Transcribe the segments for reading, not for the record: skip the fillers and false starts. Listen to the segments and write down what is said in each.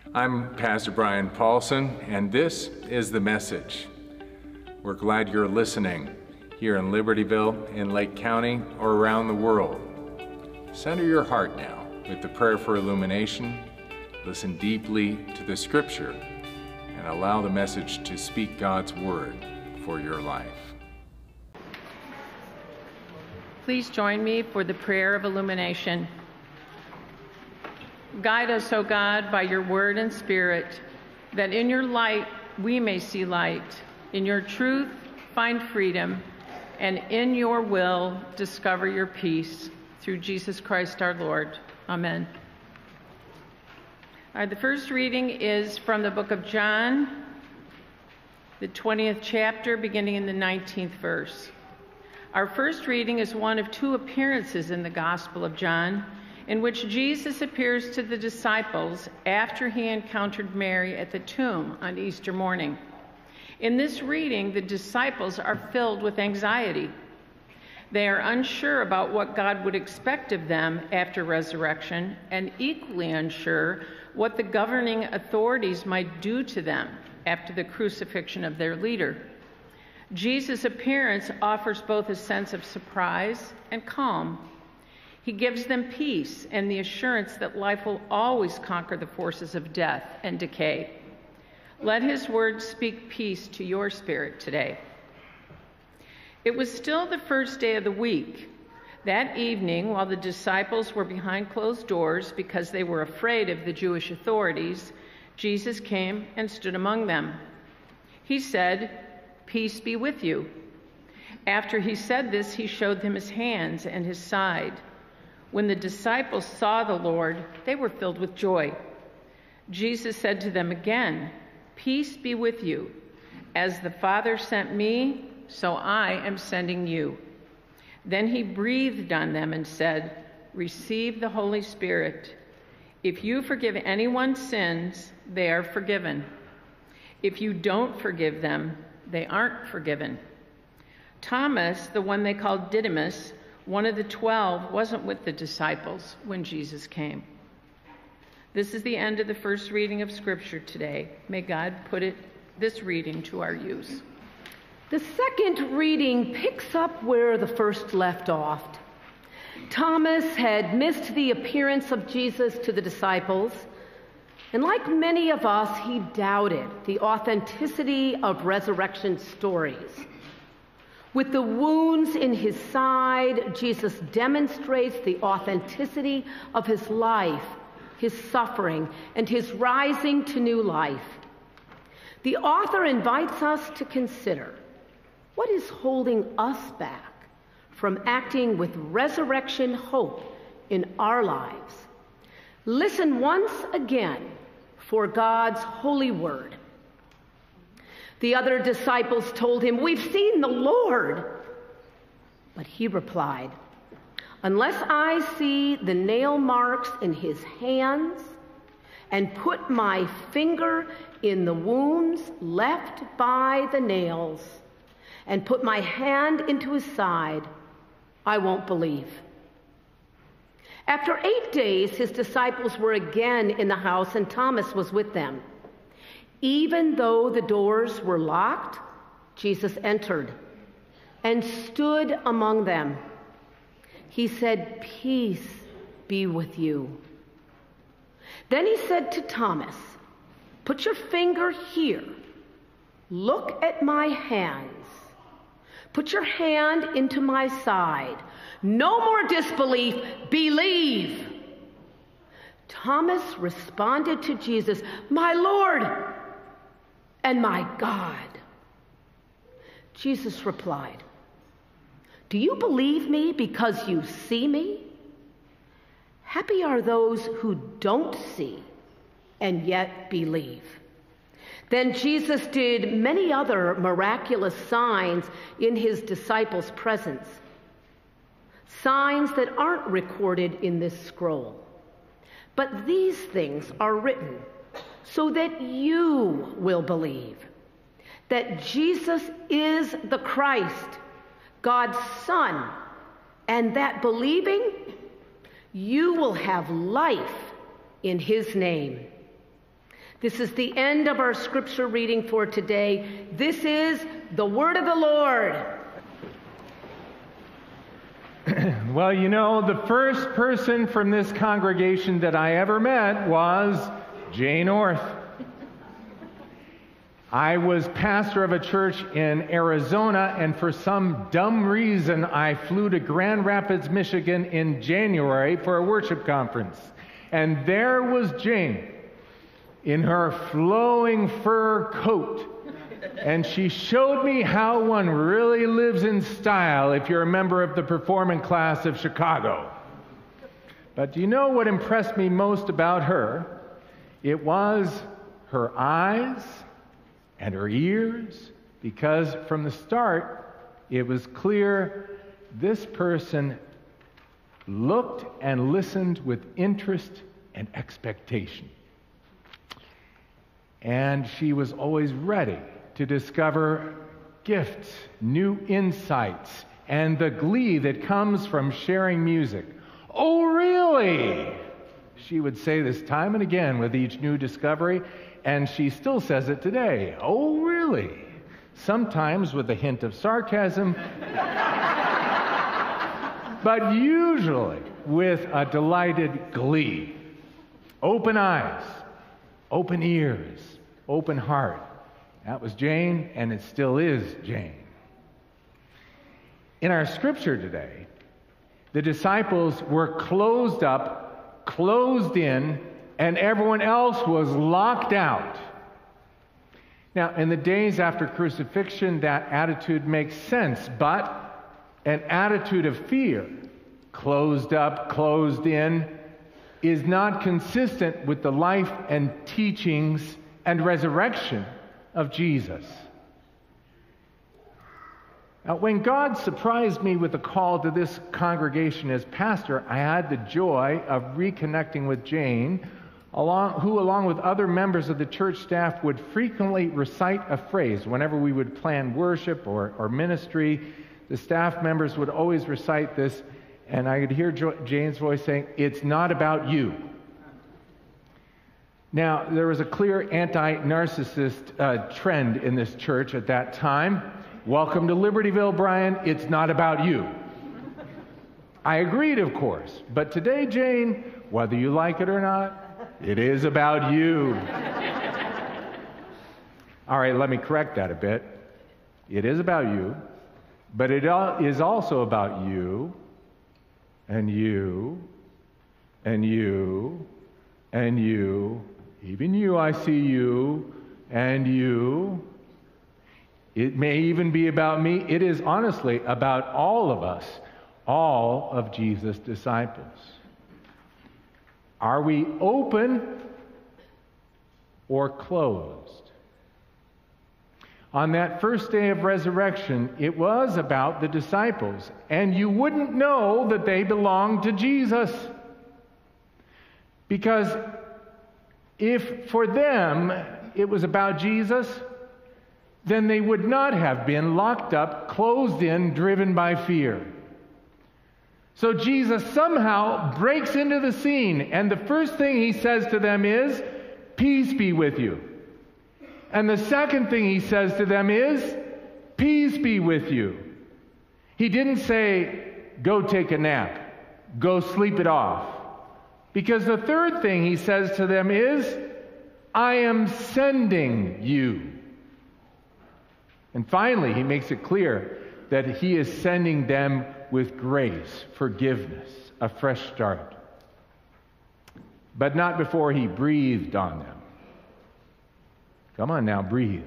I'm Pastor Brian Paulson, and this is The Message. We're glad you're listening here in Libertyville, in Lake County, or around the world. Center your heart now with the prayer for illumination. Listen deeply to the scripture and allow the message to speak God's word for your life. Please join me for the prayer of illumination. Guide us, O God, by your word and spirit, that in your light we may see light, in your truth find freedom, and in your will discover your peace. Through Jesus Christ our Lord. Amen. All right, the first reading is from the book of John, the 20th chapter, beginning in the 19th verse. Our first reading is one of two appearances in the Gospel of John, in which Jesus appears to the disciples after he encountered Mary at the tomb on Easter morning. In this reading, the disciples are filled with anxiety. They are unsure about what God would expect of them after resurrection, and equally unsure what the governing authorities might do to them after the crucifixion of their leader. Jesus' appearance offers both a sense of surprise and calm. He gives them peace and the assurance that life will always conquer the forces of death and decay. Let his word speak peace to your spirit today. It was still the first day of the week. That evening, while the disciples were behind closed doors because they were afraid of the Jewish authorities, Jesus came and stood among them. He said, "Peace be with you." After he said this, he showed them his hands and his side. When the disciples saw the Lord, they were filled with joy. Jesus said to them again, "Peace be with you. As the Father sent me, so I am sending you." Then he breathed on them and said, "Receive the Holy Spirit. If you forgive anyone's sins, they are forgiven. If you don't forgive them, they aren't forgiven." Thomas, the one they called Didymus, one of the 12, wasn't with the disciples when Jesus came. This is the end of the first reading of Scripture today. May God put this reading to our use. The second reading picks up where the first left off. Thomas had missed the appearance of Jesus to the disciples, and like many of us, he doubted the authenticity of resurrection stories. With the wounds in his side, Jesus demonstrates the authenticity of his life, his suffering, and his rising to new life. The author invites us to consider what is holding us back from acting with resurrection hope in our lives. Listen once again for God's holy word. The other disciples told him, "We've seen the Lord." But he replied, "Unless I see the nail marks in his hands and put my finger in the wounds left by the nails and put my hand into his side, I won't believe." After 8 days, his disciples were again in the house, and Thomas was with them. Even though the doors were locked, Jesus entered and stood among them. He said, "Peace be with you." Then he said to Thomas, "Put your finger here. Look at my hands. Put your hand into my side. No more disbelief, believe." Thomas responded to Jesus, "My Lord and my God." Jesus replied, "Do you believe me because you see me? Happy are those who don't see and yet believe." Then Jesus did many other miraculous signs in his disciples' presence, signs that aren't recorded in this scroll. But these things are written so that you will believe that Jesus is the Christ, God's Son, and that believing, you will have life in his name. This is the end of our scripture reading for today. This is the word of the Lord. Well, you know, the first person from this congregation that I ever met was Jay North. I was pastor of a church in Arizona, and for some dumb reason, I flew to Grand Rapids, Michigan in January for a worship conference. And there was Jane in her flowing fur coat. And she showed me how one really lives in style if you're a member of the performing class of Chicago. But do you know what impressed me most about her? It was her eyes and her ears, because from the start, it was clear this person looked and listened with interest and expectation. And she was always ready to discover gifts, new insights, and the glee that comes from sharing music. "Oh, really?" She would say this time and again with each new discovery, and she still says it today. "Oh, really?" Sometimes with a hint of sarcasm, but usually with a delighted glee. Open eyes, open ears, open heart. That was Jane, and it still is Jane. In our scripture today, the disciples were closed up, closed in, and everyone else was locked out. Now, in the days after crucifixion, that attitude makes sense, but an attitude of fear, closed up, closed in, is not consistent with the life and teachings and resurrection of Jesus. Now, when God surprised me with a call to this congregation as pastor, I had the joy of reconnecting with Jane, who, along with other members of the church staff, would frequently recite a phrase. Whenever we would plan worship or ministry, the staff members would always recite this, and I could hear Jane's voice saying, "It's not about you." Now, there was a clear anti-narcissist trend in this church at that time. "Welcome to Libertyville, Brian. It's not about you." I agreed, of course. But today, Jane, whether you like it or not, it is about you. All right, let me correct that a bit. It is about you, but it is also about you, and you, and you, and you. Even you, I see you, and you. It may even be about me. It is honestly about all of us, all of Jesus' disciples. Are we open or closed? On that first day of resurrection, it was about the disciples, and you wouldn't know that they belonged to Jesus. Because if for them it was about Jesus, then they would not have been locked up, closed in, driven by fear. So Jesus somehow breaks into the scene, and the first thing he says to them is, "Peace be with you." And the second thing he says to them is, "Peace be with you." He didn't say, "Go take a nap, go sleep it off." Because the third thing he says to them is, "I am sending you." And finally, he makes it clear that he is sending them with grace, forgiveness, a fresh start. But not before he breathed on them. Come on now, breathe.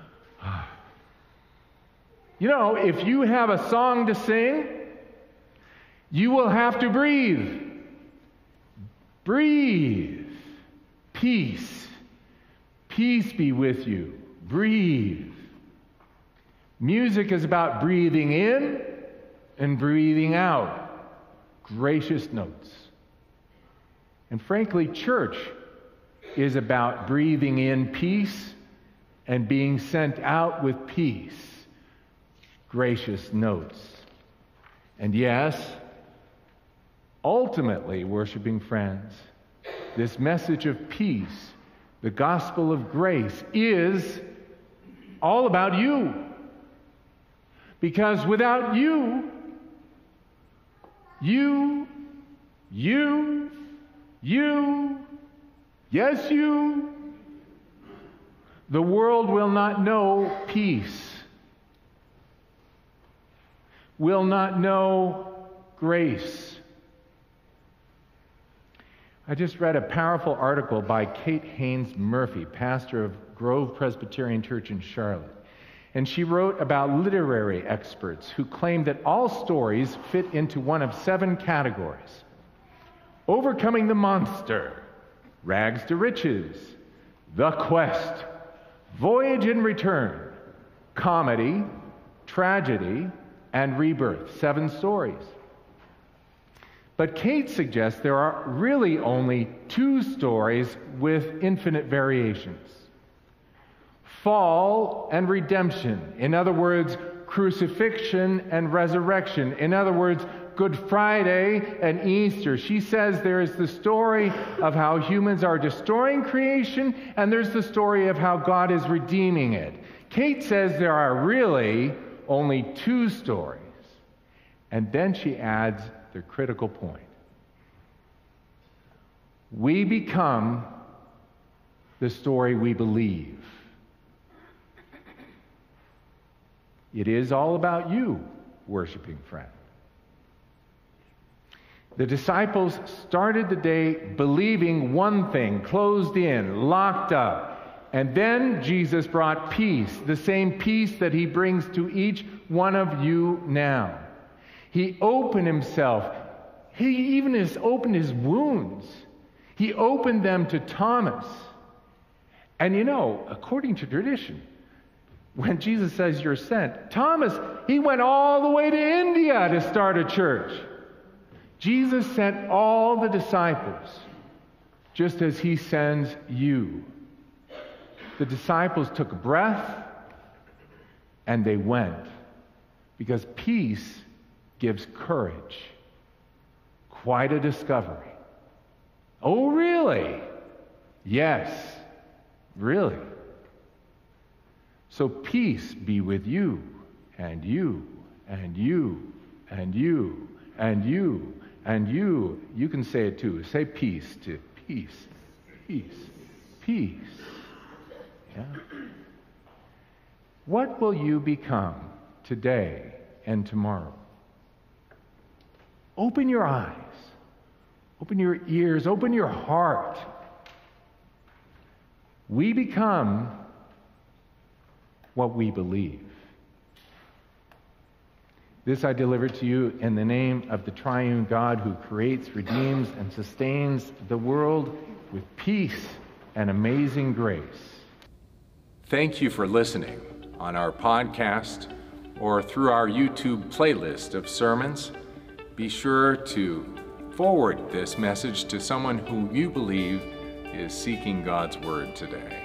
You know, if you have a song to sing, you will have to breathe. Breathe. Peace. Peace be with you. Breathe. Music is about breathing in and breathing out. Gracious notes. And frankly, church is about breathing in peace and being sent out with peace. Gracious notes. And yes, ultimately, worshiping friends, this message of peace The gospel of grace is all about you. Because without you, yes, you, the world will not know peace, will not know grace. I just read a powerful article by Kate Haynes Murphy, pastor of Grove Presbyterian Church in Charlotte. And she wrote about literary experts who claim that all stories fit into one of 7 categories: overcoming the monster, rags to riches, the quest, voyage and return, comedy, tragedy, and rebirth. 7 stories. But Kate suggests there are really only 2 stories with infinite variations: fall and redemption. In other words, crucifixion and resurrection. In other words, Good Friday and Easter. She says there is the story of how humans are destroying creation, and there's the story of how God is redeeming it. Kate says there are really only 2 stories. And then she adds the critical point: we become the story we believe. It is all about you, worshiping friend. The disciples started the day believing one thing, closed in, locked up. And then Jesus brought peace, the same peace that he brings to each one of you now. He opened himself. He even has opened his wounds. He opened them to Thomas. And you know, according to tradition, when Jesus says you're sent, Thomas, he went all the way to India to start a church. Jesus sent all the disciples just as he sends you. The disciples took a breath and they went, because peace gives courage. Quite a discovery. Oh, really? Yes, really. So peace be with you, and you, and you, and you, and you, and you. You can say it too. Say peace to peace, peace, peace. Yeah. What will you become today and tomorrow? Open your eyes, open your ears, open your heart. We become what we believe. This I deliver to you in the name of the triune God who creates, redeems, and sustains the world with peace and amazing grace. Thank you for listening on our podcast or through our YouTube playlist of sermons. Be sure to forward this message to someone who you believe is seeking God's Word today.